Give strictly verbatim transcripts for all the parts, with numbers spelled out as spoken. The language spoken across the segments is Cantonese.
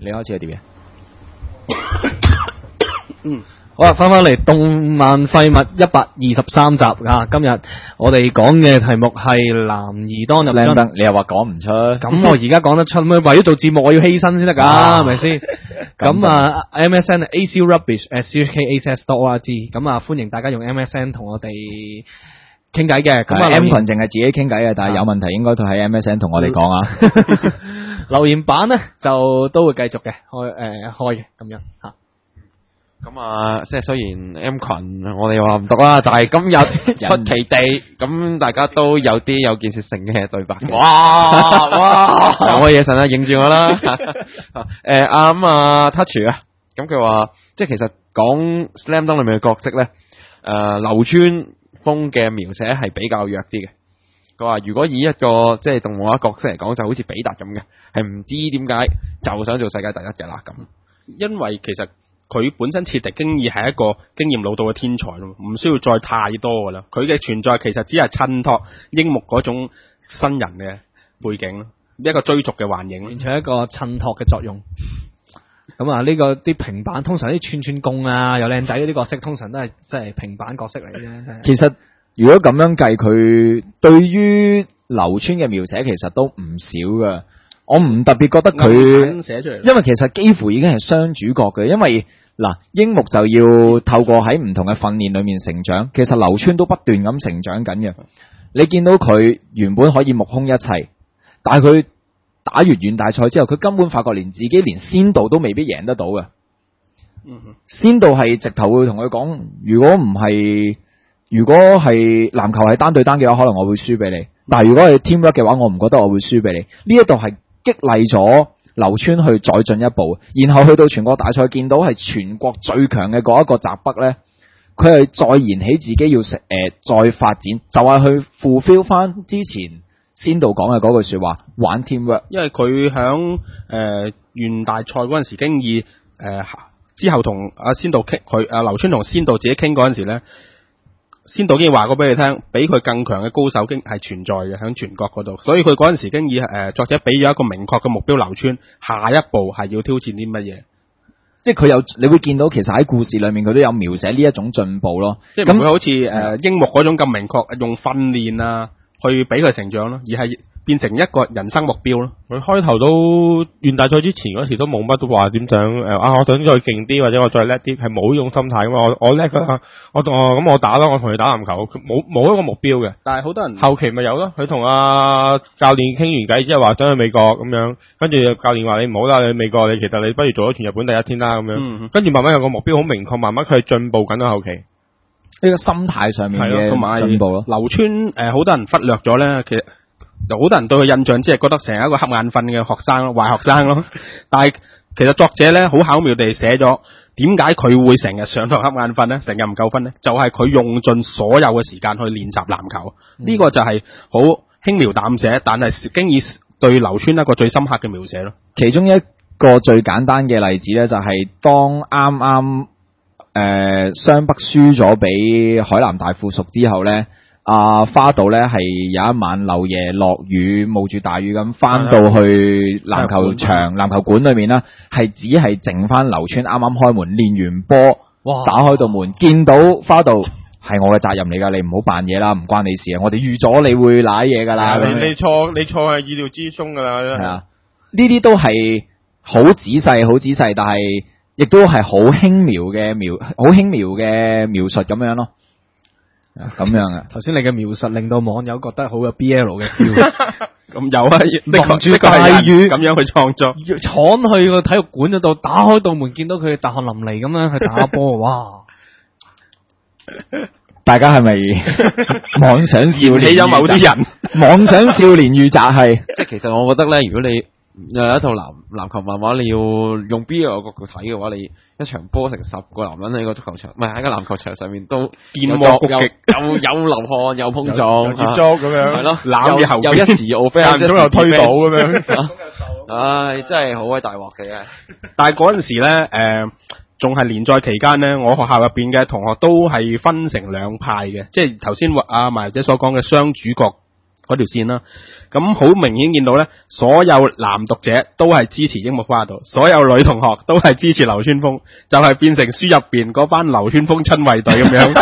你開始係點嘢？ 嗯， 好啦，翻翻嚟動漫廢物一百二十三集啊！今日我哋講嘅題目係男兒當入樽， 你又話講唔出， 咁我而家講得出咩？為咗做節目，我要犧牲先得㗎，係咪先？咁啊 ，M S N A C Rubbish at C H K A C S dot O R G， 咁啊，歡迎大家用 M S N 同我哋傾偈嘅。咁啊 ，M 群淨係自己傾偈嘅，但係有問題應該喺 M S N 同我哋講啊。 留言版咧就都會繼續嘅，開誒開嘅咁樣嚇。 咁啊，即係雖然 M 群我哋話唔讀啦，但係今日出奇地，咁大家都有啲有建設性嘅對白嘅。哇哇，有乜嘢神啊，認住我啦！誒阿咁啊 Touch 啊，咁佢話即係其實講 Slam Dunk 裏面嘅角色咧，誒流川楓嘅描寫係比較弱啲嘅。佢話如果以一個即係動畫角色嚟講，就好似比達咁嘅，係唔知點解就想做世界第一嘅啦咁。 因為其實佢本身設定經已係一個經驗老道嘅天才咯，唔需要再太多噶啦。佢嘅存在其實只係襯托櫻木嗰種新人嘅背景咯，一個追逐嘅幻影， 完全係一個襯托嘅作用。咁啊，呢個啲平板通常啲串串貢啊，又靚仔嗰啲角色，通常都係即係平板角色嚟啫。 其實如果咁樣計，佢對於流川嘅描寫其實都唔少噶。我唔特別覺得佢寫出嚟， 因為其實幾乎已經係雙主角嘅。因為嗱，櫻木就要透過喺唔同嘅訓練裏面成長，其實流川都不斷咁成長緊嘅。你見到佢原本可以目空一切，但係佢打完縣大賽之後，佢根本發覺連自己連仙道都未必贏得到嘅。 嗯哼， 仙道係直頭會同佢講，如果唔係，如果係籃球係單對單嘅話，可能我會輸俾你。但係如果係 teamwork 嘅話，我唔覺得我會輸俾你。呢一度係激勵咗流川去再進一步，然後去到全國大賽見到係全國最強嘅嗰一個澤北呢，佢係再燃起自己要食誒、呃、再發展，就係、是、去 fulfill 翻之前仙道講嘅嗰句說話，玩 teamwork。 因為佢響誒縣大賽嗰陣時經已誒、呃、之後同阿仙道傾，佢阿流川同仙道自己傾嗰陣時咧。仙道已經話過俾你聽，比佢更強嘅高手經係存在嘅，喺全國嗰度，所以佢嗰陣時經已誒作者俾咗一個明確嘅目標流川，下一步係要挑戰啲乜嘢？ 即係佢有你會見到，其實喺故事裏面佢都有描寫呢一種進步咯。 即係唔會好似誒櫻木嗰種咁明確，用訓練啊去俾佢成長咯，而係變成一個人生目標咯。 佢開頭都縣大賽之前嗰時都冇乜都話點想誒啊，我想再勁啲或者我再叻啲，係冇呢種心態噶嘛。我我叻噶，我我咁我打啦，我同你打籃球，冇冇一個目標嘅。 但係好多人後期咪有咯，佢同阿教練傾完偈之後話想去美國咁樣，跟住教練話你唔好啦，你去美國你其實你不如做咗全日本第一天啦咁樣。 嗯、 跟住慢慢有個目標好明確，慢慢佢係進步緊咯後期。 呢個心態上面嘅進步咯。 流川誒，好多人忽略咗咧，其實。有好多人對佢印象只係覺得成日一個瞌眼瞓嘅學生咯，壞學生咯。但係其實作者咧好巧妙地寫咗點解佢會成日上堂瞌眼瞓咧，成日唔夠分咧，就係、是、佢用盡所有嘅時間去練習籃球。呢、嗯、個就係好輕描淡寫，但係經已對流川一個最深刻嘅描寫咯。 其中一個最簡單嘅例子咧，就係當啱啱誒湘北輸咗俾海南大附屬之後咧。阿、啊、花道咧係有一晚漏夜落雨，冒住大雨咁翻到去籃球場、籃球館裏面啦，係只係剩翻流川啱啱開門練完波，打開道門見到花道，係我嘅責任嚟噶，你唔好扮嘢啦，唔關你事啊，我哋預咗你會瀨嘢噶啦， 你你錯你錯係意料之中噶啦，係啊， 呢啲都係好仔細好仔細，但係亦都係好輕描嘅描，好輕描嘅描述咁樣咯。咁樣啊！ 頭先你嘅描述令到網友覺得好有 B L 嘅 feel， 咁有啊， 蒙住大雨咁樣去創作， 闖去個體育館嗰度，打開道門見到佢大汗淋漓咁樣去打波，哇！ 大家係咪妄想少年？ 你有某啲人妄想少年遇襲係， 即係其實我覺得咧，如果你又有一套籃籃球漫畫，你要用 B L 角度睇嘅話，你一場波成十個男人喺個足球場，唔係喺個籃球場上面都見魔攻擊， 又有流汗，又碰撞， 又接觸咁樣， 係咯， 攬住後又一時奧飛， 間唔中又推倒咁樣， 唉，真係好鬼大鑊嘅。 但係嗰陣時咧，誒，仲係連載期間咧，我學校入邊嘅同學都係分成兩派嘅，即係頭先阿麻姐所講嘅雙主角嗰條線啦。咁好明顯見到咧，所有男讀者都係支持櫻木花道，所有女同學都係支持流川楓，就係、是、變成書入邊嗰班流川楓親衛隊咁樣。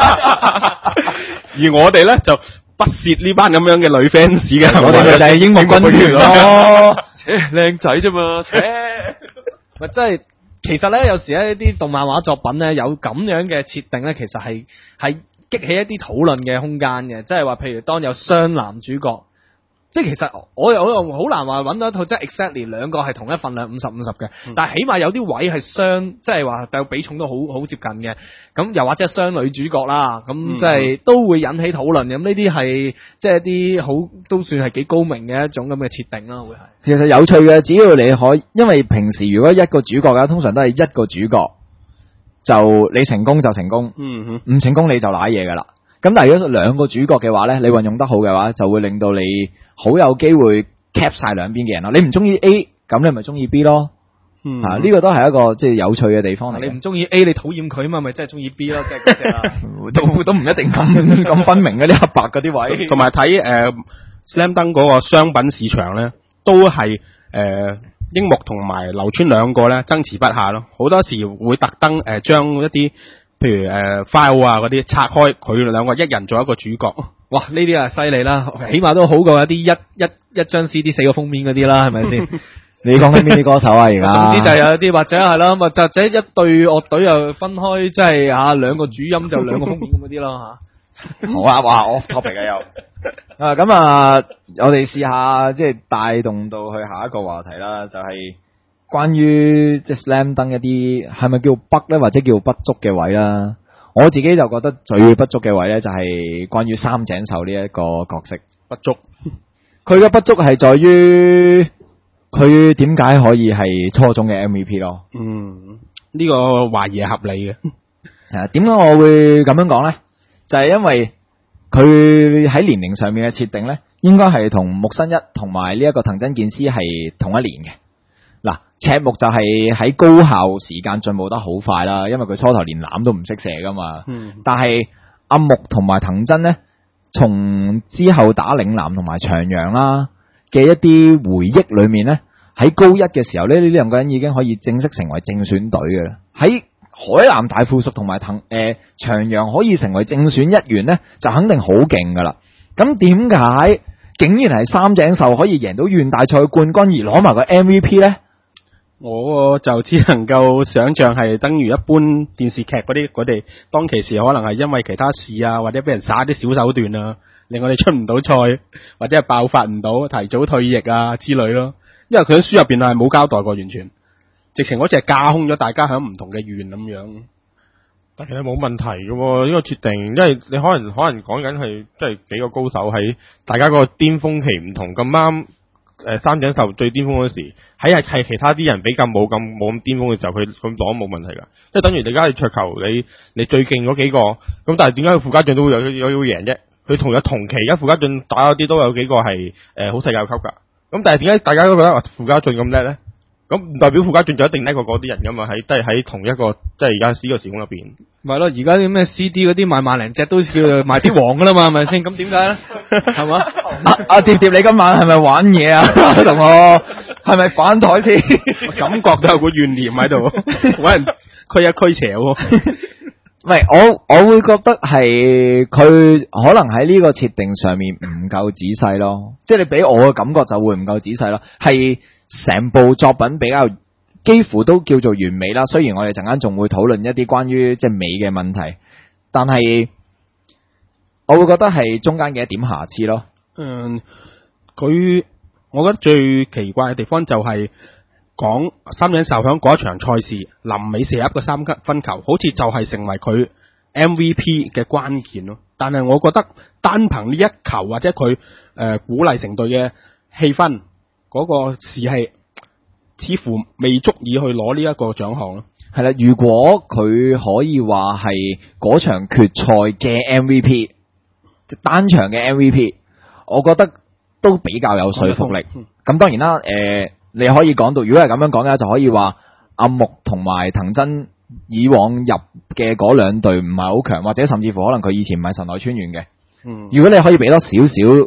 而我哋咧就不屑呢班咁樣嘅女 fans 嘅， 我哋就係櫻木軍團咯， 切靚仔啫嘛，切咪即係其實咧，有時咧啲動漫畫作品咧有咁樣嘅設定咧，其實係係激起一啲討論嘅空間嘅，即係話譬如當有雙男主角。即係其實我又我又好難話揾到一套即係 exactly 兩個係同一份量五十五十嘅， 嗯、 但係起碼有啲位係雙，即係話對比重都好好接近嘅。咁又或者係雙女主角啦，咁即係都會引起討論。咁呢啲係即係一啲好都算係幾高明嘅一種咁嘅設定啦，會係。 其實有趣嘅，只要你可以，因為平時如果一個主角嘅，通常都係一個主角，就你成功就成功， 嗯哼， 唔成功你就瀨嘢噶啦。咁但係如果兩個主角嘅話咧，你運用得好嘅話，就會令到你好有機會 cap 晒兩邊嘅人咯。你唔中意 A， 咁你咪中意 B 咯。 嗯， 啊，呢、這個都係一個即係有趣嘅地方嚟。 你唔中意 A， 你討厭佢嘛，咪真係中意 B 咯，即係嗰隻啦。 都都唔一定咁咁分明嘅啲黑白嗰啲位。 同埋睇誒 Slam Dunk 嗰個商品市場咧，都係誒櫻木同埋流川兩個咧爭持不下咯。好多時會特登誒將一啲譬如誒、呃、file 啊嗰啲拆開，佢兩個一人做一個主角。 哇！呢啲啊犀利啦，起碼都好過一啲一一一張 C D 四個封面嗰啲啦，係咪先？ 你講緊邊啲歌手啊？而家總之就有啲或者係啦，或者一隊樂隊又分開，即係嚇兩個主音就兩個封面咁嗰啲啦嚇。 好啊！哇，off topic 嘅又啊咁啊，我哋試下即係帶動到去下一個話題啦，就係、是、關於即係 Slam Dunk 一啲係咪叫 bug 咧，或者叫不足嘅位啦。我自己就覺得最不足嘅位咧，就係關於三井壽呢一個角色不足。 佢嘅不足係在於佢點解可以係初中嘅 M V P 咯。 嗯，呢、這個懷疑係合理嘅。 誒，點解我會咁樣講咧？就係、是、因為佢喺年齡上面嘅設定咧，應該係同木新一同埋呢一個藤真健司係同一年嘅。嗱，赤木就係喺高校時間進步得好快啦，因為佢初頭連籃都唔識射噶嘛。 嗯。 但係阿木同埋藤真咧，從之後打嶺南同埋長陽啦嘅一啲回憶裏面咧，喺高一嘅時候咧，呢兩個人已經可以正式成為正選隊嘅啦。喺海南大附屬同埋藤誒長陽可以成為正選一員咧，就肯定好勁噶啦。咁點解竟然係三井壽可以贏到縣大賽冠軍而攞埋個 M V P 咧？ 我就只能夠想像係等於一般電視劇嗰啲，佢哋當其時可能係因為其他事啊，或者俾人耍啲小手段啊，令我哋出唔到賽，或者係爆發唔到，提早退役啊之類咯。因為佢喺書入邊係冇交代過，完全直情嗰隻係架空咗大家喺唔同嘅縣咁樣。 但係冇問題嘅喎，呢個決定，因為你可能可能講緊係即係幾個高手喺大家個巔峰期唔同，咁啱誒三井壽最巔峰嗰時，喺係係其他啲人比較冇咁冇咁巔峰嘅時候，佢佢攞冇問題㗎。即係等於你而家係桌球，你你最勁嗰幾個，咁但係點解傅家俊都會有有要贏啫？佢同日同期而家傅家俊打嗰啲都有幾個係誒好世界級㗎。咁但係點解大家都覺得傅家俊咁叻咧？咁唔代表傅家俊就一定叻過嗰啲人㗎嘛？喺都係喺同一個即係而家呢個時空入邊。 咪咯，而家啲咩 C D 嗰啲賣萬零隻都叫做賣啲王噶啦嘛，係咪先？咁點解咧？係嘛？ 阿阿碟碟，你今晚係咪玩嘢啊？同我係咪反台先？ 感覺到有股怨念喺度，揾人驅一驅邪喎。 喂，我我會覺得係佢可能喺呢個設定上面唔夠仔細咯，即係你俾我嘅感覺就會唔夠仔細咯，係成部作品比較幾乎都叫做完美啦。雖然我哋陣間仲會討論一啲關於即係美嘅問題，但係我會覺得係中間嘅一點瑕疵咯。 嗯，佢我覺得最奇怪嘅地方就係講三井壽響嗰一場賽事臨尾射入個三分球，好似就係成為佢 M V P 嘅關鍵咯。但係我覺得單憑呢一球或者佢誒、呃、鼓勵成隊嘅氣氛，嗰、那個士氣似乎未足以去攞呢一個獎項咯。 係啦，如果佢可以話係嗰場決賽嘅 M V P， 即單場嘅 M V P， 我覺得都比較有說服力。咁、嗯、當然啦，誒、呃。你可以講到，如果係咁樣講嘅，就可以話阿木同埋藤真以往入嘅嗰兩隊唔係好強，或者甚至乎可能佢以前唔係神奈川縣嘅。嗯，如果你可以俾多少少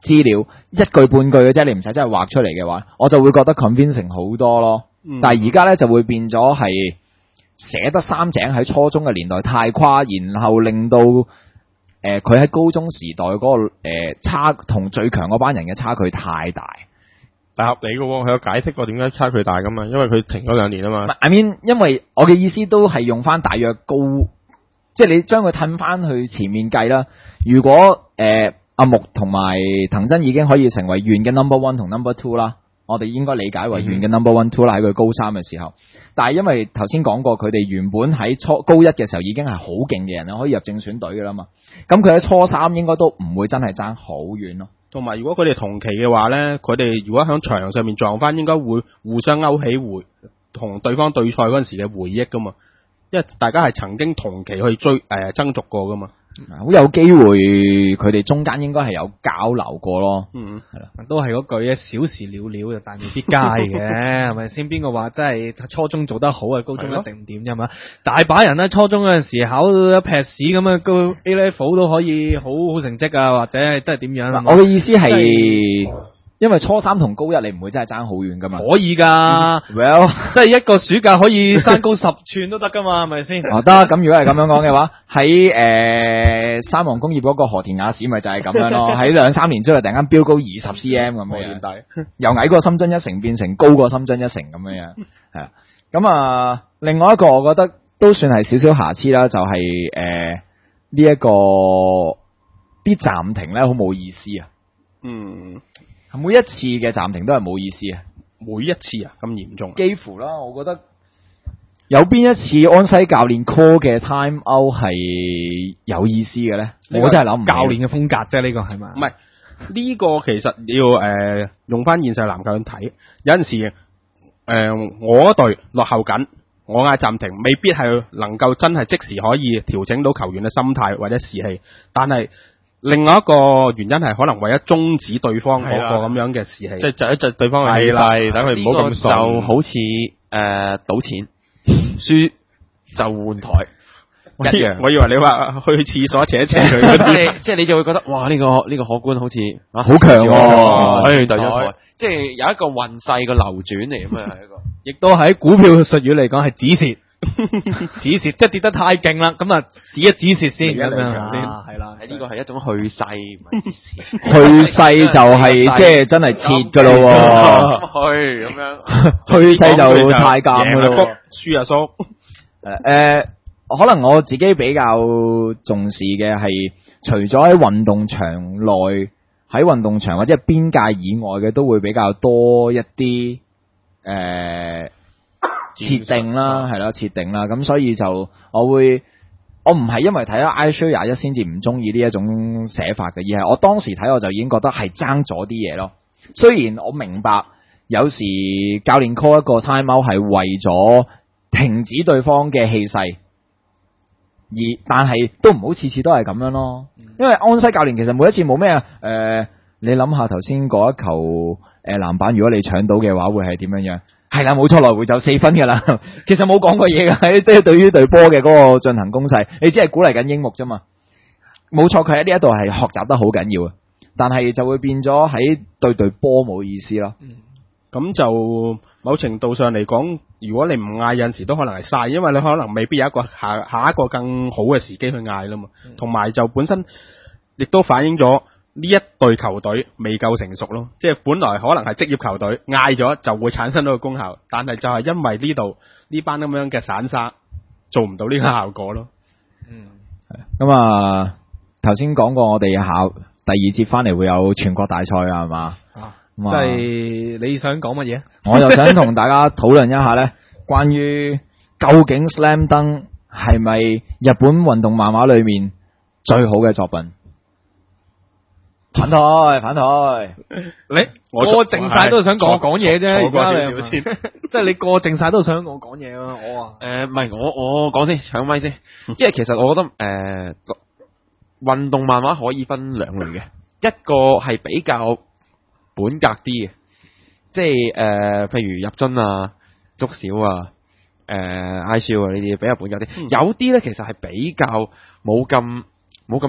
資料一句半句嘅啫，你唔使真係畫出嚟嘅話，我就會覺得 convincing 好多咯。 嗯但係而家咧就會變咗係寫得三井喺初中嘅年代太誇，然後令到誒佢喺高中時代嗰、個誒、呃、差同最強嗰班人嘅差距太大。 但合理嘅喎，佢有解釋過點解差距大噶嘛，因為佢停咗兩年啊嘛。 I mean， 因為我嘅意思都係用翻大約高，即係你將佢褪翻去前面計啦。如果誒阿、呃、木同埋藤真已經可以成為縣嘅 number one 同 number two 啦，我哋應該理解為縣嘅 number one two 啦，喺佢高三嘅時候。但係因為頭先講過，佢哋原本喺初高一嘅時候已經係好勁嘅人啦，可以入正選隊噶啦嘛。咁佢喺初三應該都唔會真係爭好遠咯。 同埋如果佢哋同期嘅話咧，佢哋如果喺場上面撞翻，應該會互相勾起回同對方對賽嗰陣時嘅回憶噶嘛，因為大家係曾經同期去追誒、呃、爭逐過噶嘛。 好有機會佢哋中間應該係有交流過咯。 嗯， 係啦，都係嗰句嘅小事了了就大未必佳嘅，係咪先？邊個話真係初中做得好啊，高中一定唔掂啫嘛？大把人咧，初中嗰陣時考到一撇屎咁啊，高 A level 都可以好好成績啊，或者係真係點樣？ 我嘅意思係，因為初三同高一你唔會真係爭好遠噶嘛。 可以㗎 Well， 即係一個暑假可以山高十寸都得㗎嘛，係咪先？ 哦得，咁如果係咁樣講嘅話，喺誒、呃、三王工業嗰個河田雅史咪就係咁樣咯。喺兩三年之後突然間飆高二十 cm 咁樣樣，由矮過深圳一成變成高過深圳一成咁樣樣，係啊。咁啊，另外一個我覺得都算係少少瑕疵啦，就係誒呢一個啲暫停咧好冇意思啊。 嗯， 每一次嘅暫停都係冇意思啊。 每一次啊咁嚴重， 幾乎啦，我覺得有邊一次安西教練 call 嘅 time out 係有意思嘅咧？我真係諗唔到。 教練嘅風格啫，呢個係嘛？ 唔係呢個其實要誒、呃、用翻現世籃球去睇，有陣時誒、呃、我嗰隊落後緊，我嗌暫停，未必係能夠真係即時可以調整到球員嘅心態或者士氣，但係另外一個原因係可能為咗終止對方嗰個咁樣嘅士氣， 即係窒一窒對方嘅氣係啦勢，等佢唔好咁呢個順。 就好似誒賭錢，輸就換台我以一樣。 我以為你話去廁所扯一扯佢嗰即啲， 係即係你就會覺得哇呢、個呢、個可觀好似啊好強喎可以遞咗台，即係有一個運勢嘅流轉嚟咁啊，係一個。 亦都喺股票術語嚟講係止蝕，止蝕即係跌得太勁啦，咁啊止一止蝕先咁樣啊，係啦， 呢個係一種去勢，唔係止蝕。 去勢就係即係真係切噶咯喎， 去咁樣。 去勢就太監噶咯喎。 輸啊叔， 誒、呃可能我自己比較重視嘅係，除咗喺運動場內，喺運動場或者係邊界以外嘅，都會比較多一啲誒設定啦，係啦設定啦。咁所以就我會，我唔係因為睇咗 iShow 廿一先至唔中意呢一種寫法嘅，而係我當時睇我就已經覺得係爭咗啲嘢咯。雖然我明白有時教練 call 一個 time out 係為咗停止對方嘅氣勢。而但係都唔好次次都係咁樣咯，因為安西教練其實每一次冇咩啊，誒，你諗下頭先嗰一球誒籃板，如果你搶到嘅話，會係點樣樣？係啦，冇錯，來回就四分噶啦。其實冇講過嘢㗎，喺對對於隊波嘅嗰個進行攻勢，你只係鼓勵緊櫻木啫嘛。冇錯，佢喺呢一度係學習得好緊要啊，但係就會變咗喺對隊波冇意思咯。 咁就某程度上嚟講，如果你唔嗌，有陣時都可能係嘥，因為你可能未必有一個下下一個更好嘅時機去嗌啦嘛。同埋就本身亦都反映咗呢一隊球隊未夠成熟咯，即係本來可能係職業球隊，嗌咗就會產生到個功效，但係就係因為呢度呢班咁樣嘅散沙做唔到呢個效果咯。 嗯， 咁啊，頭先講過我哋考第二節翻嚟會有全國大賽啊，係嘛？ 啊， 即即係你想講乜嘢？ 我又想同大家討論一下咧，關於究竟 Slam Dunk 係咪日本運動漫畫裏面最好嘅作品？反台，反台， 你我過靜晒都想講講嘢啫， 坐過而家你少少先。 即係你過靜晒都想我講嘢啊！我啊， 誒唔係我我講先搶咪先，因為其實我覺得誒、呃、運動漫畫可以分兩類嘅，一個係比較本格啲嘅，即係誒、呃、譬如入樽啊、捉小啊、誒 I S H O 啊呢啲比較本格啲， 嗯有啲咧其實係比較冇咁冇咁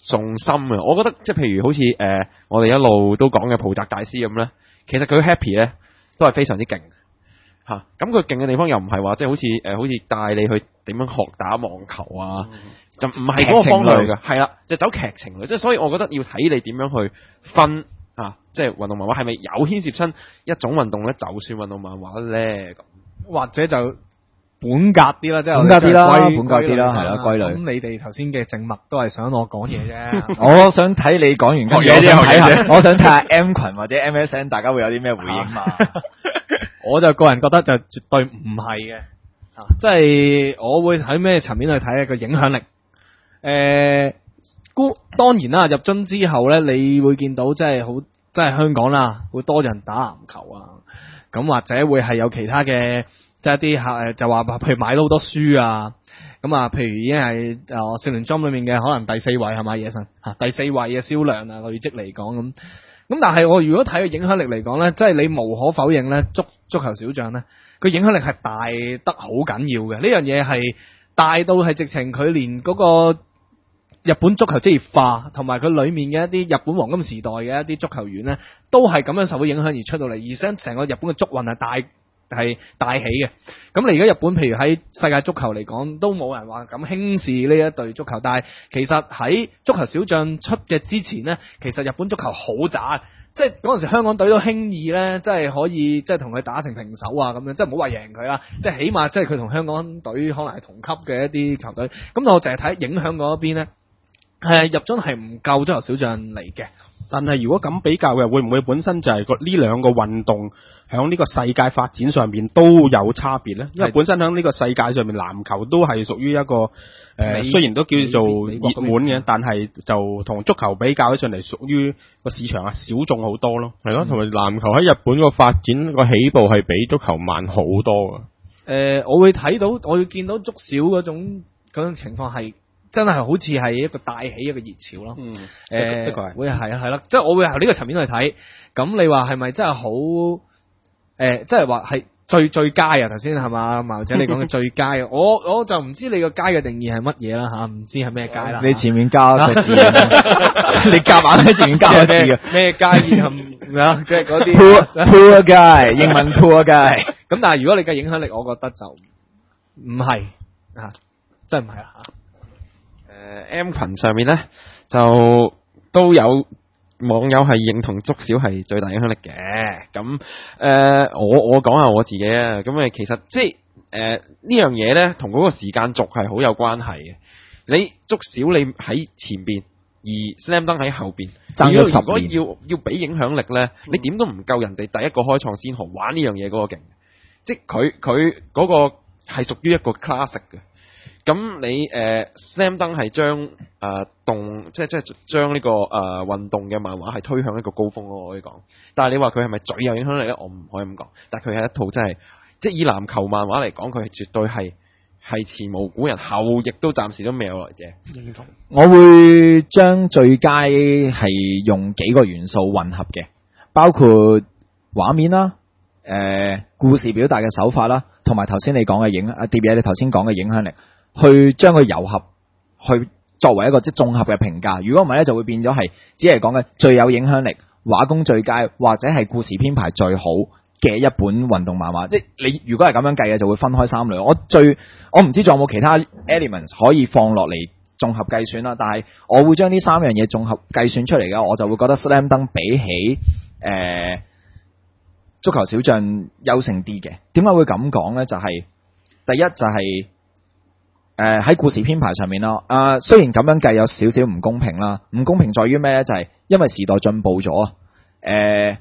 重心啊！我覺得即係譬如好似誒、呃、我哋一路都講嘅浦澤大師咁咧，其實佢 happy 咧都係非常之勁嚇。咁佢勁嘅地方又唔係話即係好似誒、呃、好似帶你去點樣學打網球啊，嗯、就唔係嗰個方向嘅，係啦，就走劇情類。即係所以我覺得要睇你點樣去分啊，即係運動漫畫係咪有牽涉親一種運動咧，就算運動漫畫咧咁， 或者就。本格啲啦，即係本格啲啦，本格啲啦，係啦，歸類。 咁你哋頭先嘅靜默都係想我講嘢啫。 我想睇你講完跟住，我想睇下，我想睇下 M 群或者 M S N 大家會有啲咩回應嘛？ 我就個人覺得就絕對唔係嘅，啊，即係我會喺咩層面去睇一個影響力。誒、呃，估當然啦，入樽之後咧，你會見到即係好，即係香港啦，會多人打籃球啊，咁或者會係有其他嘅。即係一啲客就話，譬如買到好多書啊，咁啊，譬如已經係誒少年 Jump 裏面嘅可能第四位係咪野神嚇？第四位嘅銷量啊，累積嚟講咁。咁但係我如果睇個影響力嚟講咧，即係你無可否認咧，足足球小將咧，佢影響力係大得好緊要嘅。呢樣嘢係大到係直情佢連嗰個日本足球職業化同埋佢裡面嘅一啲日本黃金時代嘅一啲足球員咧，都係咁樣受到影響而出到嚟，而且成個日本嘅足運係大。係大起嘅，咁你而家日本譬如喺世界足球嚟講，都冇人話咁輕視呢一隊足球，但係其實喺足球小將出嘅之前呢，其實日本足球好渣，即係嗰陣時香港隊都輕易呢，即係可以即係同佢打成平手啊咁樣，即係唔好話贏佢啦，即係起碼即係佢同香港隊可能係同級嘅一啲球隊，咁我淨係睇影響嗰一邊呢，係入樽係唔夠足球小將嚟嘅。 但係如果咁比較嘅，會唔會本身就係個呢兩個運動響呢個世界發展上面都有差別呢？因為本身響呢個世界上面，籃球都係屬於一個誒、呃，雖然都叫做熱門嘅，但係就同足球比較起上嚟，屬於個市場啊小眾好多咯。 係咯，同埋籃球喺日本個發展個起步係比足球慢好多噶。誒、 呃，我會睇到，我會見到足小嗰種嗰種情況係。真係好似係一個帶起一個熱潮咯， 嗯， 誒、 的確係， 會係啊係啦，即係我會由呢個層面去睇。咁你話係咪真係好誒？即係話係最最佳啊！頭先係嘛，茅姐你講嘅最佳啊，我我就唔知你個佳嘅定義係乜嘢啦嚇，唔知係咩佳啦。 你前面加個字，你夾硬喺前面加個字嘅咩佳意啊？即係嗰啲 poor poor guy，英文 poor guy。 咁但係如果你嘅影響力，我覺得就唔係啊，真係唔係啊。 誒 M 群上面咧就都有網友係認同足小係最大影響力嘅，咁誒、呃、我我講下我自己啊，咁誒其實即係誒呢樣嘢咧同嗰個時間軸係好有關係嘅。你足小你喺前邊，而 Slam Dunk 喺後邊， 爭咗十年。 如果要要俾影響力咧，你點都唔夠人哋第一個開創先河玩呢樣嘢嗰個勁，即係佢佢嗰個係屬於一個 classic 嘅。咁你誒、呃、Slam Dunk 係將誒、呃、動，即係即係將呢個誒、呃、運動嘅漫畫係推向一個高峰咯，我可以講。但係你話佢係咪最有影響力咧？我唔可以咁講。但係佢係一套真係，即係以籃球漫畫嚟講，佢係絕對係係前無古人，後亦都暫時都未有來者。認同。 我會將最佳係用幾個元素混合嘅，包括畫面啦、誒、呃、故事表達嘅手法啦，同埋頭先你講嘅影啊碟嘢，你頭先講嘅影響力。去將佢糅合，去作為一個即係綜合嘅評價。如果唔係咧，就會變咗係只係講嘅最有影響力、畫工最佳或者係故事編排最好嘅一本運動漫畫。即係你如果係咁樣計嘅，就會分開三類。我最我唔知仲有冇其他 elements 可以放落嚟綜合計算啦。但係我會將呢三樣嘢綜合計算出嚟嘅，我就會覺得 Slam Dunk 比起誒、呃、足球小將優勝啲嘅。點解會咁講咧？就係、是、第一就係、是。誒喺、呃、故事編排上面啦，啊、呃、雖然咁樣計有少少唔公平啦，唔公平在於咩咧？就係、是、因為時代進步咗啊！誒、呃、誒、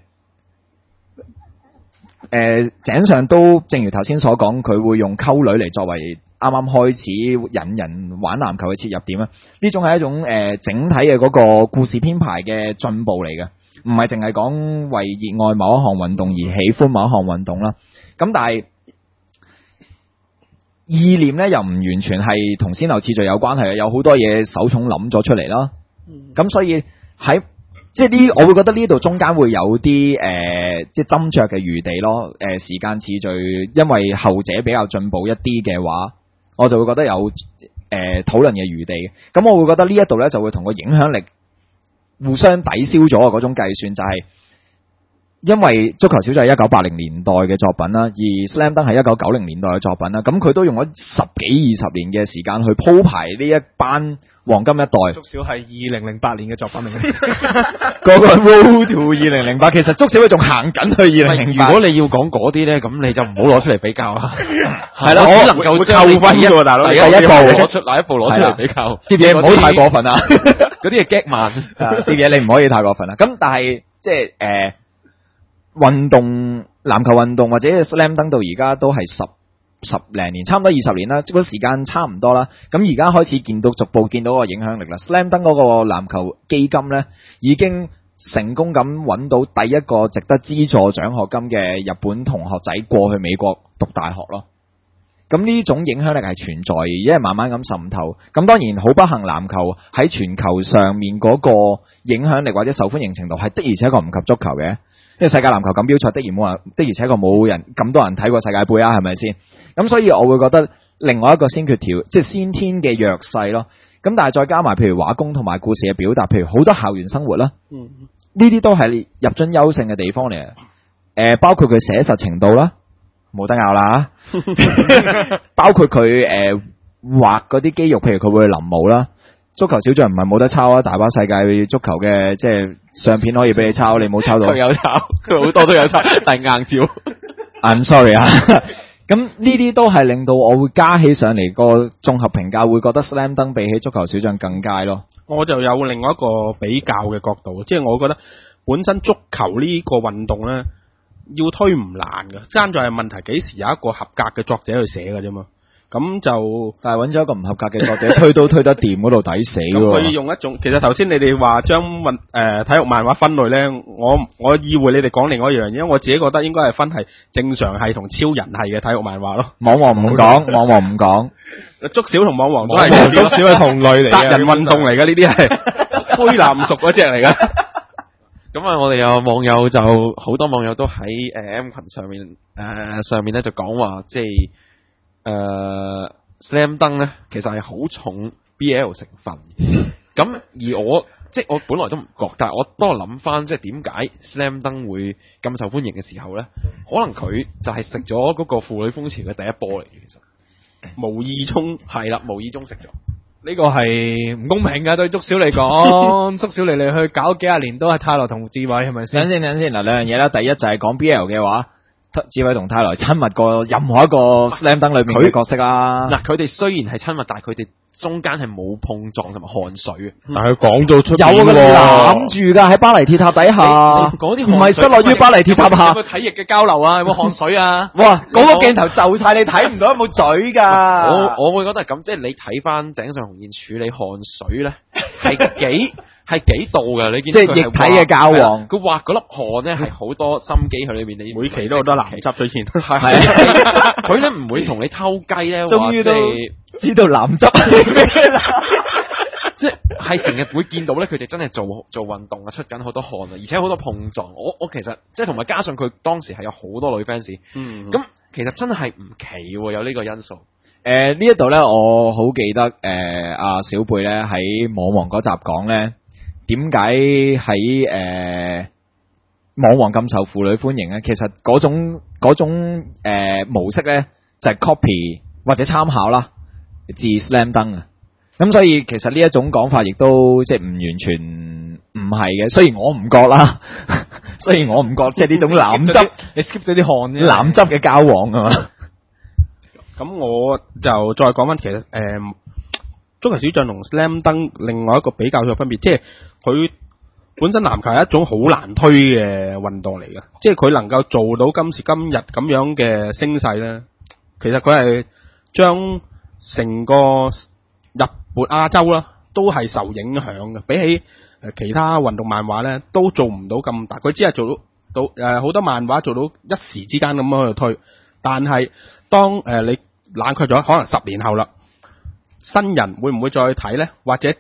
呃、井上都正如頭先所講，佢會用溝女嚟作為啱啱開始引人玩籃球嘅切入點啊！呢種係一種誒、呃、整體嘅嗰個故事編排嘅進步嚟嘅，唔係淨係講為熱愛某一項運動而喜歡某一項運動啦。咁但係意念咧又唔完全係同先後次序有關係嘅，有好多嘢手塚諗咗出嚟啦。咁、嗯、所以喺即係呢，我會覺得呢度中間會有啲誒、呃，即係斟酌嘅餘地咯。誒、呃、時間次序，因為後者比較進步一啲嘅話，我就會覺得有誒討論嘅餘地。咁我會覺得呢一度咧就會同個影響力互相抵消咗嘅嗰種計算，就係、是。因為足球小將係一九八零年代嘅作品啦，而 Slam Dunk 係一九九零年代嘅作品啦，咁佢都用咗十幾二十年嘅時間去鋪排呢一班黃金一代。 足小係二零零八年嘅作品嚟嘅， 嗰個 Road to 二零零八，其實足小佢仲行緊去二零零八。 如果你要講嗰啲咧，咁你就唔好攞出嚟比較啦。 係啦， 我只我能夠將會扣分第一㗎喎大佬第一第一步攞出第一步攞出嚟比較， 啲嘢唔好太過分啊！ 嗰啲係 get 慢。 啲嘢你唔可以太過分啦。咁但係即係誒。運動籃球運動或者 Slam Dunk 到而家都係十十零年，差唔多二十年啦，即係時間差唔多啦。咁而家開始見到逐步見到個影響力啦。Slam Dunk 嗰個籃球基金咧，已經成功咁揾到第一個值得資助獎學金嘅日本同學仔過去美國讀大學咯。咁呢種影響力係存在，因為慢慢咁滲透。咁當然好不幸，籃球喺全球上面嗰個影響力或者受歡迎程度係的而且確唔及足球嘅。因為世界籃球錦標賽的而冇人，的而且確冇人咁多人睇過世界盃啊，係咪先？咁所以我會覺得另外一個先決條，即係先天嘅弱勢咯。咁但係再加埋譬如畫工同埋故事嘅表達，譬如好多校園生活啦，呢啲都係入樽優勝嘅地方嚟嘅。誒，包括佢寫實程度啦，冇得拗啦。包括佢誒畫嗰啲肌肉，譬如佢會臨摹啦。足球小將唔係冇得抄啊！大把世界足球嘅即係相片可以俾你抄，你冇抄到。 佢有抄，佢好多都有抄，但係硬照。 I'm sorry 啊！咁呢啲都係令到我會加起上嚟個綜合評價，會覺得 Slam Dunk 比起足球小將更佳咯。 我就有另外一個比較嘅角度，即係我覺得本身足球呢個運動咧，要推唔難嘅，爭在係問題幾時有一個合格嘅作者去寫嘅啫嘛。咁就但係揾咗一個唔合格嘅作者推都推得掂嗰度抵死喎。 咁可以用一種，其實頭先你哋話將運誒體育漫畫分類咧，我我意會你哋講另外一樣嘢，因為我自己覺得應該係分係正常係同超人係嘅體育漫畫咯。 網王唔講，網王唔講， 足小同網王都係足小係同類嚟嘅， 殺人運動嚟嘅，呢啲係灰藍熟嗰隻嚟嘅。 咁啊，我哋有網友就好多網友都喺誒 M 群上面誒、呃、上面咧就講話，即係。誒、uh, Slam Dunk 咧，其實係好重 B L 成分。咁而我即係我本來都唔覺，但係我當我諗翻，即係點解 Slam Dunk 會咁受歡迎嘅時候咧，可能佢就係食咗嗰個婦女風潮嘅第一波嚟嘅。其實無意中係啦，無意中食咗。 呢個係唔公平㗎，對足小嚟講，足小嚟嚟去搞幾廿年都係泰來同志偉，係咪先？ 等先等先嗱，兩樣嘢啦。第一就係講 B L 嘅話。志偉同泰來親密過任何一個 Slam Dunk 裏面嘅角色啦。 嗱，佢哋雖然係親密，但係佢哋中間係冇碰撞同埋汗水。 但係講到出有啊，佢哋攬住㗎喺巴黎鐵塔底下， 嗰啲唔係失落於巴黎鐵塔下。 有冇體液嘅交流啊？有冇汗水啊？ 哇！嗰個鏡頭就晒你睇唔到有冇嘴㗎。 我我會覺得係咁，即係你睇翻井上雄彥處理汗水咧，係幾。係幾度㗎？你見即係液體嘅膠黃， 佢畫嗰粒汗咧係好多心機喺裏面。你每期都好多藍汁水前， 係佢咧唔會同你偷雞咧。 終於都知道藍汁即係係成日會見到咧，佢哋真係做做運動啊，出緊好多汗啊，而且好多碰撞。我我其實即係同埋加上佢當時係有好多女 fans， 嗯， 咁其實真係唔奇喎，有呢個因素。 誒呢一度咧，我好記得誒阿小貝咧喺網王嗰集講咧。點解喺誒網王咁受婦女歡迎咧？其實嗰種嗰種、呃、模式咧，就係、是、copy 或者參考啦，自 Slam Dunk 啊。咁所以其實呢一種講法亦都即係唔完全唔係嘅。雖然我唔覺啦，雖然我唔覺即係呢種藍汁， 你 skip 咗啲汗啫。 藍汁嘅交往啊嘛。 咁我就再講翻其實誒。呃足球小將同 Slam Dunk 另外一個比較嘅分別，即係佢本身籃球係一種好難推嘅運動嚟嘅，即係佢能夠做到今時今日咁樣嘅聲勢咧，其實佢係將成個日本亞洲啦都係受影響嘅，比起誒其他運動漫畫咧都做唔到咁大，佢只係做到到誒好多漫畫做到一時之間咁樣去推，但係當誒、呃、你冷卻咗，可能十年後啦。新人會唔會再睇呢？或者啲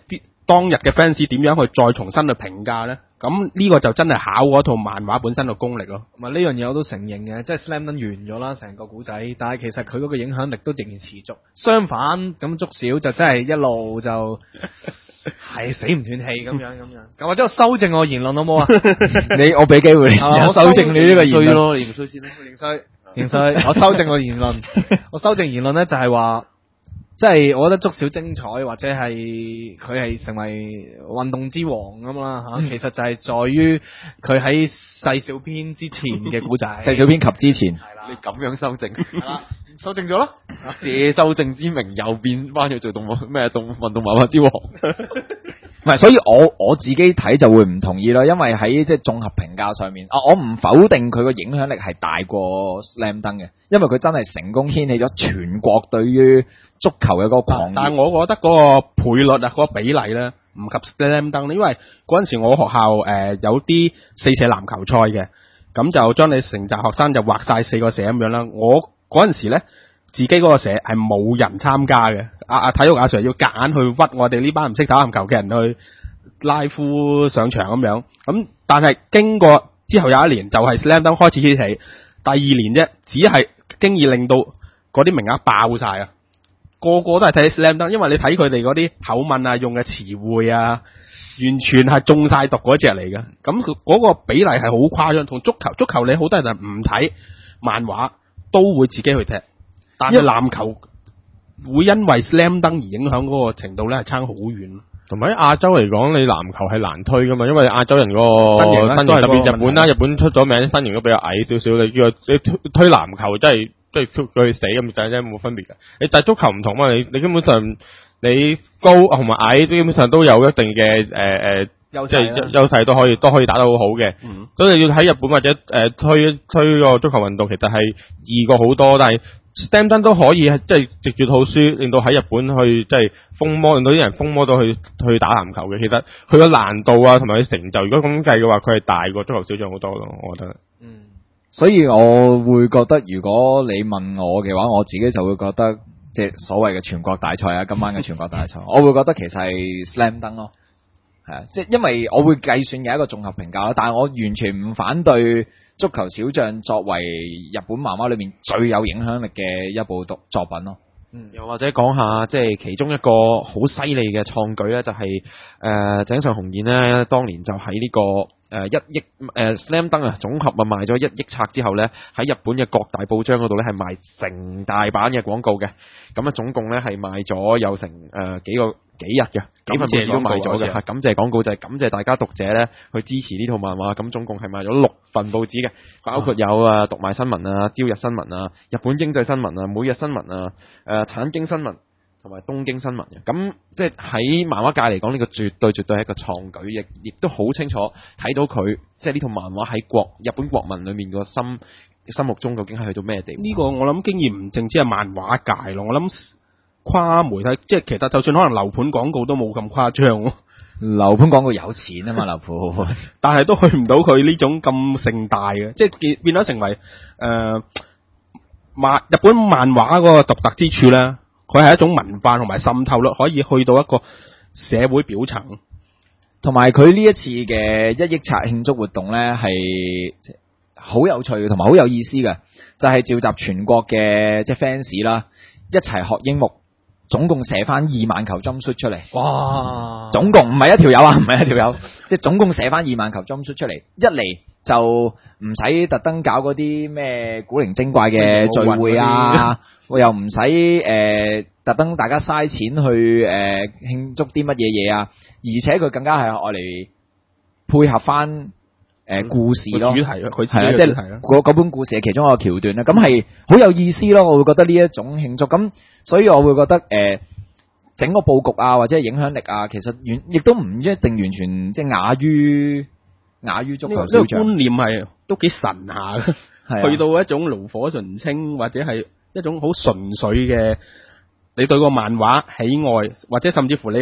當日嘅 fans 點樣去再重新去評價咧？咁呢個就真係考嗰套漫畫本身嘅功力咯。 唔係呢樣嘢我都承認嘅，即係 Slam Dunk 完咗啦，成個古仔，但係其實佢嗰個影響力都仍然持續。相反，咁足少就真係一路就係死唔斷氣咁樣咁樣。咁或者我修正我言論好冇啊？ 你我俾機會你試下啊我修正你呢個言論。 衰咯，認衰先啦。 認衰，認衰。我修正我言論，我修正言論咧就係話，即係我覺得足少精彩，或者係佢係成為運動之王咁啦嚇。其實就係在於佢喺細小篇之前嘅古仔。 細小編及之前， 係啦你咁樣修正， 係啦，修正咗咯。 借修正之名又變翻去做動物咩動運動漫畫之王。 唔係，所以我我自己睇就會唔同意啦，因為喺即係綜合評價上面，啊，我唔否定佢個影響力係大過 Slam Dunk 嘅，因為佢真係成功掀起咗全國對於足球嘅嗰個狂熱。 但係我覺得嗰個倍率啊，嗰、個比例咧唔及 Slam Dunk，因為嗰陣時我學校誒、呃、有啲四社籃球賽嘅，咁就將你成紮學生就劃晒四個社咁樣啦。我嗰陣時咧自己嗰個社係冇人參加嘅，阿、啊、阿體育阿 Sir 要夾硬去屈我哋呢班唔識打籃球嘅人去拉夫上場咁樣。咁但係經過之後有一年就係 Slam Dunk 開始起起，第二年啫，只係經已令到嗰啲名額爆晒啊！個個都係睇 Slam Dunk，因為你睇佢哋嗰啲口吻啊、用嘅詞彙啊，完全係中晒毒嗰隻嚟嘅。咁佢嗰個比例係好誇張，同足球足球你好多人就唔睇漫畫都會自己去踢，但係籃球會因為 Slam Dunk 而影響嗰個程度咧係差好遠。 同埋喺亞洲嚟講，你籃球係難推噶嘛，因為亞洲人嗰個身形呢身都係嗰個形特別日本啦，日本出咗名，身形都比較矮少少。你叫佢你推推籃球真係即係佢死咁就真係冇分別嘅。你但係足球唔同嘛，你你根本上你高同埋矮基本上都有一定嘅誒誒，即係優勢啦優勢都可以都可以打得好好嘅。 嗯， 所以你要喺日本或者誒、呃、推推個足球運動，其實係易過好多，但係 Slam Dunk 都可以係即係藉住套書，令到喺日本去即係風魔，令到啲人風魔到去去打籃球嘅。其實佢個難度啊，同埋佢成就，如果咁計嘅話，佢係大過足球小將好多咯，我覺得。 嗯， 所以我會覺得，如果你問我嘅話，我自己就會覺得，即係所謂嘅全國大賽啊，今晚嘅全國大賽，我會覺得其實係 Slam Dunk 咯，係啊，即係因為我會計算嘅一個綜合評價啦，但係我完全唔反對足球小將作為日本漫畫裏面最有影響力嘅一部作作品咯。 嗯，又或者講下即係其中一個好犀利嘅創舉咧，就係誒井上雄彥咧，當年就喺呢、這個誒、呃、一億誒、呃、Slam Dunk 啊總合啊賣咗一億冊之後咧，喺日本嘅各大報章嗰度咧係賣成大版嘅廣告嘅，咁啊總共咧係賣咗有成誒、呃、幾個幾日嘅幾份報紙都賣咗嘅，係感謝廣告就係感謝大家讀者咧去支持呢套漫畫，咁總共係賣咗六份報紙嘅，包括有啊讀賣新聞啊、朝日新聞啊、日本經濟新聞啊、每日新聞啊、誒、呃、產經新聞同埋東京新聞嘅，咁即係喺漫畫界嚟講，呢、這個絕對絕對係一個創舉，亦亦都好清楚睇到佢即係呢套漫畫喺國日本國民裏面個心心目中究竟係去到咩地步？ 呢個我諗經驗唔淨止係漫畫界咯，我諗跨媒體即係其實就算可能樓盤廣告都冇咁誇張喎。 樓盤廣告有錢啊嘛，樓盤， 但係都去唔到佢呢種咁盛大嘅，即係變變咗成為誒漫、呃、日本漫畫嗰個獨特之處咧，佢係一種文化同埋滲透率可以去到一個社會表層， 同埋佢呢一次嘅一億冊慶祝活動咧係好有趣同埋好有意思嘅，就係、是、召集全國嘅即係 fans 啦，一齊學櫻木。總共射翻二萬球 jump shoot 出嚟， 哇！ 總共唔係一條友啊，唔係一條友，即係總共射翻二萬球 jump shoot 出嚟，一嚟就唔使特登搞嗰啲咩古靈精怪嘅聚會啊，我又唔使誒特登大家嘥錢去誒、呃、慶祝啲乜嘢嘢啊，而且佢更加係愛嚟配合翻。誒故事咯， 主題佢係啊，即係嗰嗰本故事嘅其中一個橋段啦，咁係好有意思咯。我會覺得呢一種慶祝，咁所以我會覺得誒、呃、整個佈局啊，或者影響力啊，其實完亦都唔一定完全即係亞於亞於足球小將。 呢個觀念係都幾神下嘅， 係啊去到一種爐火純青，或者係一種好純粹嘅，你對個漫畫喜愛，或者甚至乎你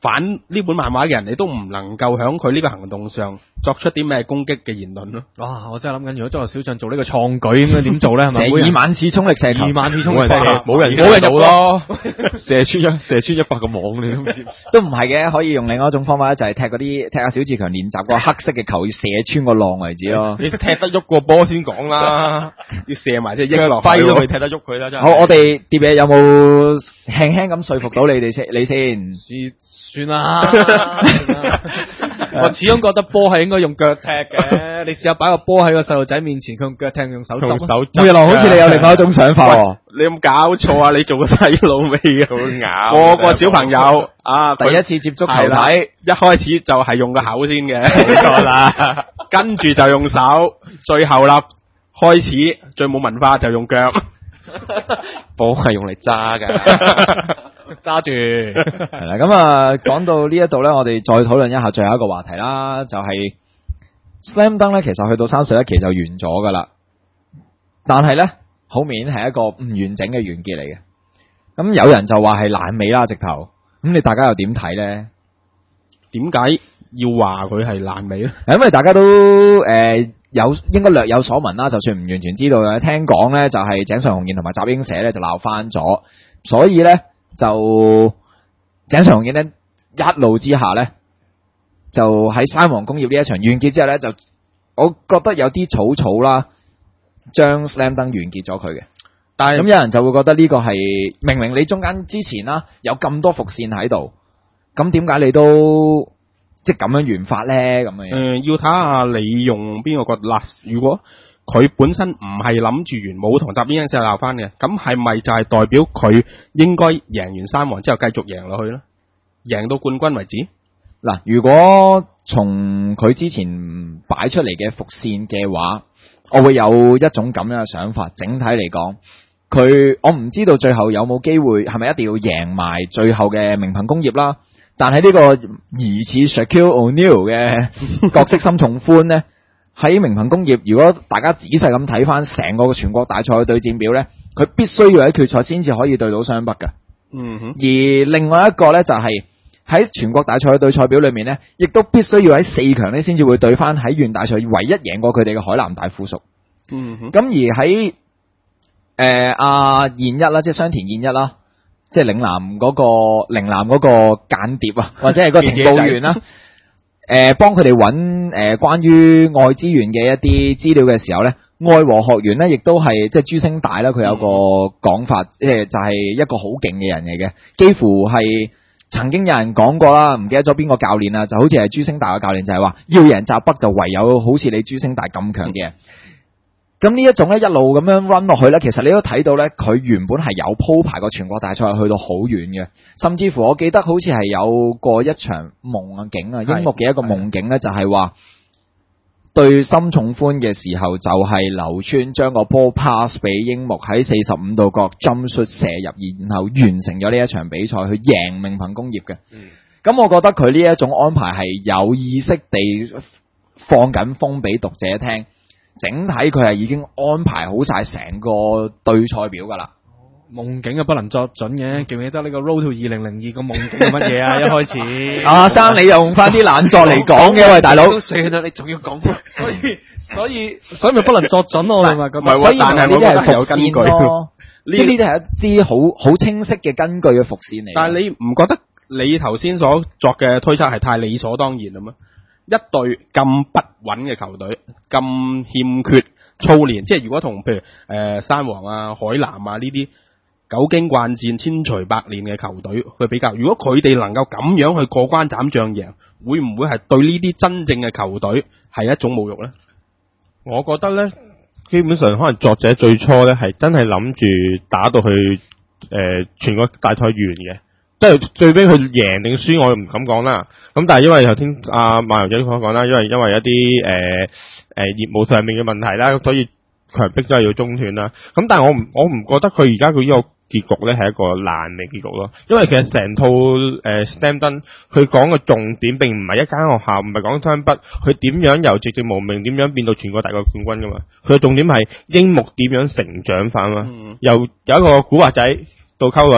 反呢本漫畫嘅人，你都唔能夠喺佢呢個行動上作出啲咩攻擊嘅言論咯。 哇！我真係諗緊，如果中學小將做呢個創舉，應該點做咧？係咪？ 成二萬次衝力射球， 二萬次衝冇人擊， 冇人冇人入咯，射穿一射穿一百個網你都唔知。 都唔係嘅，可以用另外一種方法咧，就係踢嗰啲踢下小志強練習個黑色嘅球，要射穿個浪為止咯。 你識踢得喐個波先講啦， 要射埋隻鷹落揮去喎。 都未踢得喐佢啦，真係。 好，我哋碟嘢有冇輕輕咁說服到你哋先？你先。 算啦。我始終覺得波係應該用腳踢嘅。你試下擺個波喺個細路仔面前，佢用腳踢用手執啊。 用手每日郎好似你有另外一種想法喎。 你有冇搞錯啊？你做個細路未啊？ 咬個個小朋友啊， 第一次接觸係啦球體， 一開始就係用個口先嘅， 冇錯啦。 跟住就用手，最後啦開始最冇文化就用腳。 波係用嚟揸㗎。 揸住。 係啦，咁啊，講到呢一度咧，我哋再討論一下最後一個話題啦，就係、Slam Dunk 咧，其實去到三十一期就完咗噶啦，但係咧好明顯係一個唔完整嘅完結嚟嘅。咁有人就話係爛尾啦，直頭。咁你大家又點睇咧？ 點解要話佢係爛尾咧？ 因為大家都誒、呃、有應該略有所聞啦，就算唔完全知道嘅，聽講咧就係井上雄彥同埋集英社咧就鬧翻咗，所以咧。就井上雄彥咧一怒之下咧，就喺山王工業呢一場完結之後咧，就我覺得有啲草草啦，將 Slam Dunk 完結咗佢嘅。但係咁有人就會覺得呢個係明明你中間之前啦有咁多伏線喺度，咁點解你都即係咁樣完法咧？咁樣誒、呃，要睇下你用邊個角度嗱，如果佢本身唔係諗住完冇同集英社鬧翻嘅，咁係咪就係代表佢應該贏完三王之後繼續贏落去咧？贏到冠軍為止？ 嗱，如果從佢之前擺出嚟嘅伏線嘅話，我會有一種咁樣嘅想法。整體嚟講，佢我唔知道最後有冇機會，係咪一定要贏埋最後嘅名憑工業啦？但係呢個疑似 Shaquille O'Neal 嘅角色深重寬呢，喺名憑工業，如果大家仔細咁睇翻成個全國大賽嘅對戰表呢，佢必須要喺決賽先至可以對到湘北嘅。 嗯哼。 而另外一個呢，就係、是、喺全國大賽嘅對賽表裏面呢，亦都必須要喺四強呢先至會對翻喺縣大賽唯一贏過佢哋嘅海南大附屬。 嗯哼。 咁而喺誒阿燕一啦，即係雙田燕一啦，即係嶺南嗰、那個嶺南嗰個間諜啊，或者係個情報員啦。誒，幫佢哋揾誒關於愛資源嘅一啲資料嘅時候咧，愛和學園咧亦都係即係朱星大啦，佢有個講法，即係就係一個好勁嘅人嚟嘅，幾乎係曾經有人講過啦，唔記得咗邊個教練啦，就好似係朱星大嘅教練，就係話要贏集北就唯有好似你朱星大咁強嘅人。咁呢一種咧一路咁樣 run 落去咧，其實你都睇到咧，佢原本係有鋪排個全國大賽去到好遠嘅，甚至乎我記得好似係有過一場夢境啊，櫻木嘅一個夢境咧，就係話對深重寬嘅時候，就係流川將個波 pass 俾櫻木喺四十五度角 jump shot 射入，然後完成咗呢一場比賽，去贏名憑工業嘅。咁、嗯、我覺得佢呢一種安排係有意識地放緊風俾讀者聽。整體佢係已經安排好晒成個對賽表噶啦， 夢境啊不能作準嘅，記唔記得呢個 Road to 二零零二個夢境係乜嘢啊？一開始， 阿生你又用翻啲懶作嚟講嘅，喂大佬， 都算啦，你仲要講翻， 所以所以所以咪不能作準咯，係咪咁？ 唔係喎所以但係呢啲係有根據伏線咯，呢啲係一啲好好清晰嘅根據嘅伏線嚟。 但係你唔覺得你頭先所作嘅推測係太理所當然啦咩？一隊咁不穩嘅球隊，咁欠缺操練，即係如果同譬如誒、呃、山王啊、海南啊呢啲久經慣戰、千錘百煉嘅球隊去比較，如果佢哋能夠咁樣去過關斬將贏，會唔會係對呢啲真正嘅球隊係一種侮辱呢？ 我覺得咧，基本上可能作者最初咧係真係諗住打到去誒、呃、全國大賽完嘅。即係最尾佢贏定輸，我又唔敢講啦。咁但係因為頭先阿馬友仔所講啦，因為因為一啲誒誒業務上面嘅問題啦，所以強迫都係要中斷啦。咁但係我唔我唔覺得佢而家佢呢個結局咧係一個爛嘅結局咯。因為其實成套誒 Slam Dunk 佢講嘅重點並唔係一間學校，唔係講湘北，佢點樣由寂寂無名點樣變到全國大賽冠軍噶嘛？佢嘅重點係櫻木點樣成長法嘛？ 嗯、 由有一個古惑仔到溝女。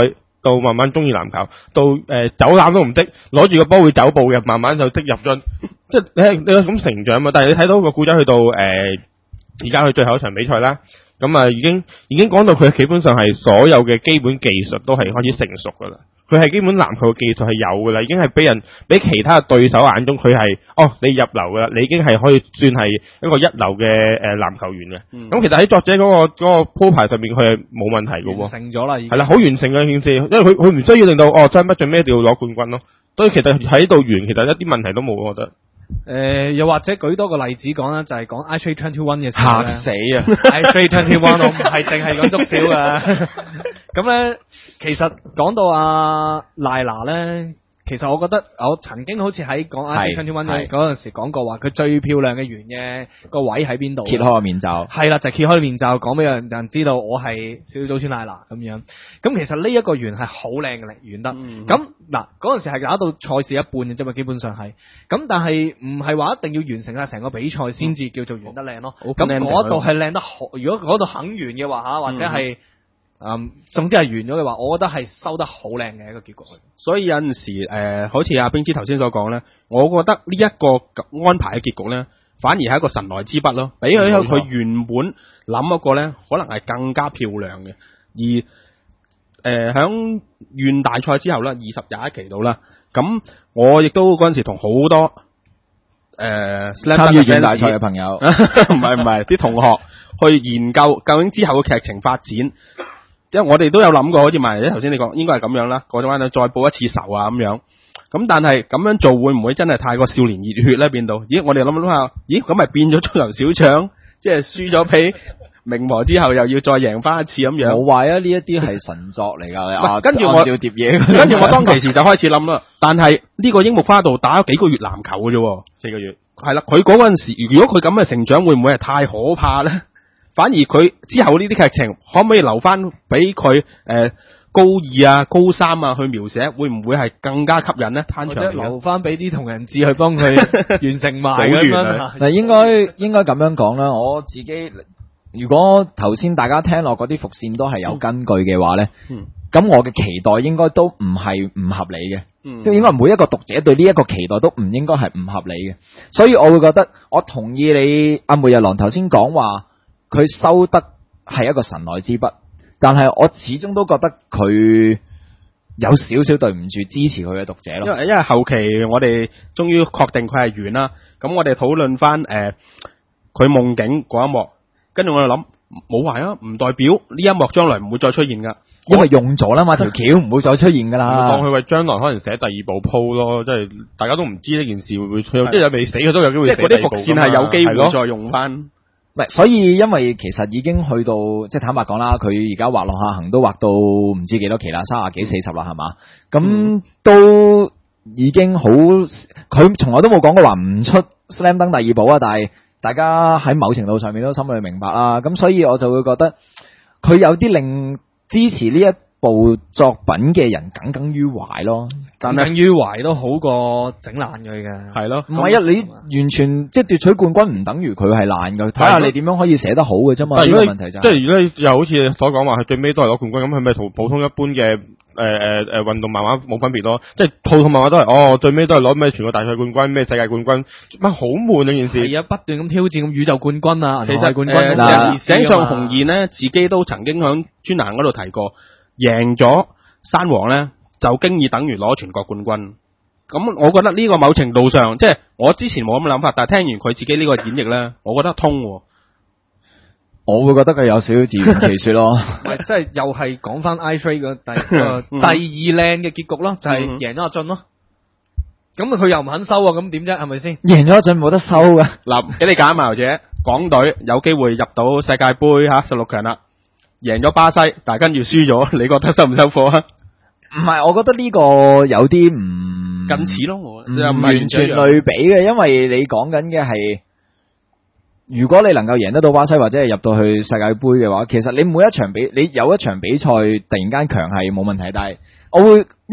到慢慢中意籃球，到誒、呃、走籃都唔識，攞住個波會走步嘅，慢慢就即入樽。即係你係你係咁成長嘛。但係你睇到個故仔去到誒而家去最後一場比賽啦，咁啊已經已經講到佢基本上係所有嘅基本技術都係開始成熟㗎啦。佢係基本籃球嘅技術係有㗎啦，已經係俾人俾其他嘅對手眼中佢係哦你入流㗎啦，你已經係可以算係一個一流嘅誒、呃、籃球員嘅。咁、嗯、其實喺作者嗰、那個嗰、那個鋪排上面佢係冇問題㗎喎， 完成咗啦，已經係啦，好完成嘅件事，因為佢佢唔需要令到哦真乜最尾一定要攞冠軍咯。所以其實喺度完，其實一啲問題都冇，我覺得。 誒、呃，又或者舉多個例子講啦，就係、是、講 I Trade Twenty One 嘅時候嚇死啊 ！I Trade Twenty One 我唔係淨係講足少噶。咁咧，其實講到阿賴拿咧，其實我覺得我曾經好似喺講 I Trade Twenty One 嗰陣時講過話，佢最漂亮嘅圓嘅個位喺邊度？ 揭開個面罩。係啦，就係、揭開面罩，講俾人人知道我係小島村賴拿咁樣。咁其實呢一個圓係好靚嘅圓得。咁嗱嗰陣時係打到賽事一半嘅啫嘛，基本上係。咁但係唔係話一定要完成晒成個比賽先至叫做圓得靚咯。咁嗰度係靚得好，如果嗰度肯完嘅話嚇，或者係。嗯，總之係完咗嘅話，我覺得係收得好靚嘅一個結局。 所以有陣時誒、呃，好似阿冰之頭先所講咧，我覺得呢一個安排嘅結局咧，反而係一個神來之筆咯，比佢佢原本諗嗰個咧，可能係更加漂亮嘅。而誒響縣大賽之後咧，二十廿一期度啦，咁我亦都嗰陣時同好多誒參與縣大賽嘅朋友，唔係唔係啲同學去研究究竟之後嘅劇情發展。因為我哋都有諗過，好似埋頭先你講，應該係咁樣啦。過咗彎再報一次仇啊咁樣。咁但係咁樣做會唔會真係太過少年熱血咧？變到，咦？我哋諗諗下，咦？咁咪變咗足球小將，即係輸咗俾名和之後，又要再贏翻一次咁樣。 冇壞啊！呢一啲係神作嚟㗎。 啊、跟住我照碟嘢， 跟住我當其時就開始諗啦。但係呢個櫻木花道打咗幾個月籃球嘅啫，四個月。係啦，佢嗰陣時，如果佢咁嘅成長，會唔會係太可怕咧？反而佢之後呢啲劇情可唔可以留翻俾佢誒高二啊、高三啊去描寫，會唔會係更加吸引呢？攤場留翻俾啲同人誌去幫佢完成埋咁樣。 嗱，應該應該咁樣講啦。我自己如果頭先大家聽落嗰啲伏線都係有根據嘅話咧，咁、嗯、我嘅期待應該都唔係唔合理嘅，即係、嗯、應該每一個讀者對呢一個期待都唔應該係唔合理嘅。所以我會覺得我同意你阿梅日郎頭先講話。佢收得係一個神來之筆，但係我始終都覺得佢有少少對唔住支持佢嘅讀者咯。 因為因為後期我哋終於確定佢係完啦，咁我哋討論翻誒佢夢境嗰一幕，跟住我哋諗冇壞啊，唔代表呢一幕將來唔會再出現㗎， 因為用咗啦嘛，條橋唔會再出現㗎啦。 當佢為將來可能寫第二部鋪咯，即係大家都唔知呢件事會唔會出，即係未死佢都有機會寫第二部。即係嗰啲伏線係有機會再用翻。 唔係，所以因為其實已經去到，即係坦白講啦，佢而家畫落下行都畫到唔知幾多期啦，三十幾四十啦，係嘛？咁、嗯、都已經好，佢從來都冇講過話唔出 Slam Dunk 第二部啊，但係大家喺某程度上面都心裏明白啦。咁所以我就會覺得佢有啲令支持呢一部作品嘅人耿耿於懷咯， 耿耿於懷都好過整爛佢嘅。 係咯， 唔係啊，你完全即係奪取冠軍唔等於佢係爛嘅，睇下你點樣可以寫得好嘅啫嘛。呢個問題就係、 即係如果你又好似所講話，佢最尾都係攞冠軍，咁係咪同普通一般嘅誒誒誒運動漫畫冇分別咯？即係套套漫畫都係哦，最尾都係攞咩全國大賽冠軍、咩世界冠軍，乜好悶呢件事。 係啊，不斷咁挑戰咁宇宙冠軍啊， 其實冠軍嗱、呃，井上雄彥呢，自己都曾經響專欄嗰度提過，贏咗山王咧就經已等於攞全國冠軍，咁我覺得呢個某程度上，即係我之前冇咁諗法，但係聽完佢自己呢個演繹咧，我覺得通。 我會覺得佢有少少自圓其說咯。 唔係，即係又係講翻 I Trade 嘅第第二靚嘅結局咯，就係贏咗阿俊咯。咁佢又唔肯收啊，咁點啫？係咪先？ 贏咗阿俊冇得收㗎。 嗱，俾你揀嘛，或者港隊有機會入到世界盃吓十六強啦。贏咗巴西，但係跟住輸咗，你覺得收唔收貨啊？ 唔係，我覺得呢個有啲唔近似咯，我唔完全類比嘅，因為你講緊嘅係，如果你能夠贏得到巴西或者係入到去世界盃嘅話，其實你每一場比，你有一場比賽突然間強係冇問題，但係我會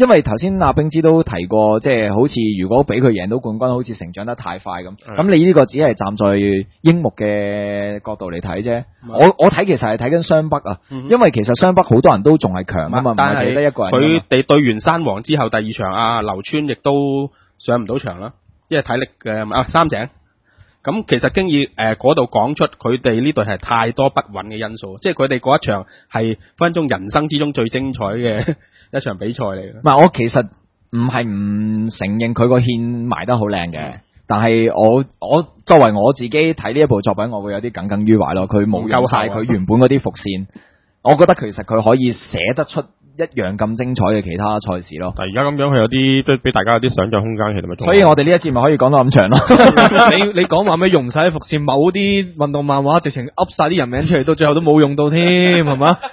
因為頭先阿冰之都提過，即係好似如果俾佢贏到冠軍，好似成長得太快咁。咁你呢個只係站在櫻木嘅角度嚟睇啫。我我睇其實係睇緊湘北啊，因為其實湘北好多人都仲係強啊嘛，唔係淨係得一個人。 佢哋對完山王之後，第二場啊劉川亦都上唔到場啦，因為體力嘅啊三井。咁其實經已誒嗰度講出佢哋呢隊係太多不穩嘅因素，即係佢哋嗰一場係分分鐘人生之中最精彩嘅一場比賽嚟嘅。 唔係，我其實唔係唔承認佢個線埋得好靚嘅，但係我我作為我自己睇呢一部作品，我會有啲耿耿於懷咯。佢冇用晒佢原本嗰啲伏線，我覺得其實佢可以寫得出一樣咁精彩嘅其他賽事咯。 但係而家咁樣，佢有啲都俾大家有啲想像空間，其實咪仲。 所以我哋呢一節咪可以講到咁長咯。 你你講話咩用唔晒啲伏線，某啲運動漫畫直情噏晒啲人名出嚟，到最後都冇用到添，係嘛？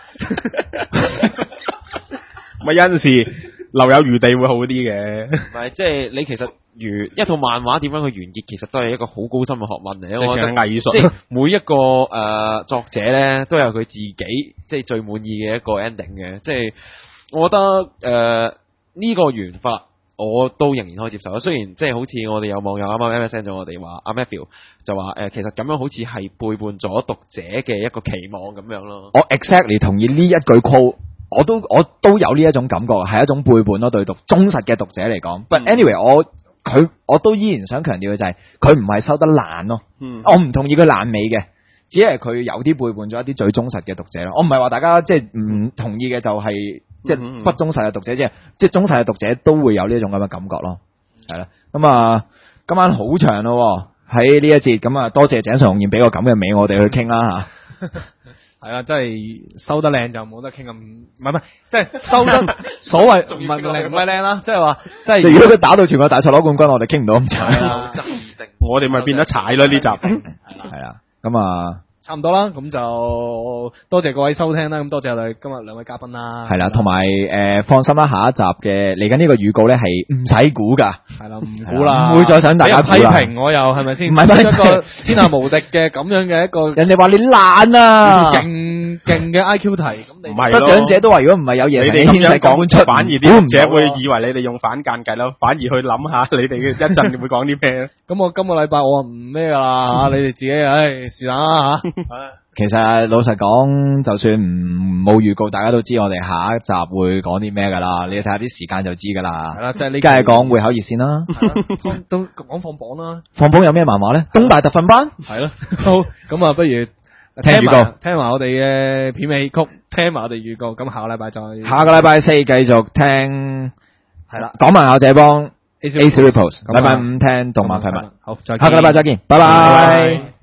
咪有陣時留有餘地會好啲嘅。 唔係，即係你其實如一套漫畫點樣去完結，其實都係一個好高深嘅學問嚟。我覺得藝術， 即係每一個誒、呃、作者咧，都有佢自己即係最滿意嘅一個 ending 嘅。即係我覺得誒呢、呃這個玩法我都仍然可以接受。雖然即係好似我哋有網友啱啱 M S N 咗我哋話阿 Matthew 就話誒、呃、其實咁樣好似係背叛咗讀者嘅一個期望咁樣咯。 我 exactly 同意呢一句 quote。我都我都有呢一種感覺，係一種背叛咯，對讀忠實嘅讀者嚟講。But anyway，我佢我都依然想強調嘅就係佢唔係收得爛咯。嗯、我唔同意佢爛尾嘅，只係佢有啲背叛咗一啲最忠實嘅讀者咯。我唔係話大家即係唔同意嘅就係、是、即係不忠實嘅讀者，即係即係忠實嘅讀者都會有呢一種咁嘅感覺咯。係啦，咁啊今晚好長咯，喺呢一節咁啊多謝井上雄彥俾個咁嘅尾我哋去傾啦嚇。 係啦，真係收得靚就冇得傾咁，唔係唔係，即係收得所謂唔係靚唔係靚啦，即係話即係如果佢打到全國大賽攞冠軍，我哋傾唔到咁長。 我哋咪變咗踩咯呢集。係啦，係啦，咁啊。 差唔多啦，咁就多謝各位收聽啦，咁多謝我哋今日兩位嘉賓啦。 係啦，同埋誒放心啦，下一集嘅嚟緊呢個預告咧係唔使估㗎。 係啦，唔估啦， 唔會再想大家批評我又係咪先？ 唔係一個天下無敵嘅咁樣嘅一個， 人哋話你爛啊， 勁勁嘅 I Q 題，咁你得獎者都話如果唔係有嘢， 你哋咁樣講出，反而啲讀者會以以為你哋用反間計咯，反而去諗下你哋嘅一陣會講啲咩。 咁我今個禮拜我唔咩㗎啦嚇，你哋自己唉是但啦嚇。 其實老實講，就算唔冇預告，大家都知我哋下一集會講啲咩噶啦。你睇下啲時間就知噶啦。係啦，即係呢，梗係講會考熱線啦， 都講放榜啦。 放榜有咩漫畫咧？東大特訓班係咯。好，咁啊，不如聽預告， 聽埋我哋嘅片尾曲，聽埋我哋預告。咁下個禮拜再下個禮拜四繼續聽。係啦，講埋我這幫 A C Repos，禮拜五聽動漫廢物。 好，再見。 下個禮拜再見，拜拜。